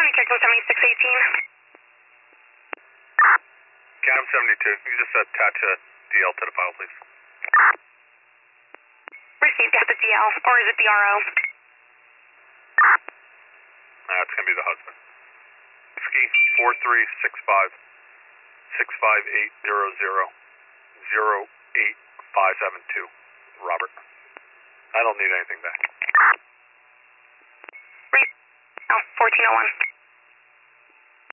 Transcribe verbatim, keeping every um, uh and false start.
Victim seventy-six eighteen. Catem seventy-two, you just attach a D L to the file, please. Received at the D L, or is it the R O? That's going to be the husband. Ski four three six five six five eight zero zero zero eight five seven two. Robert. I don't need anything back. Re- oh, fourteen oh one.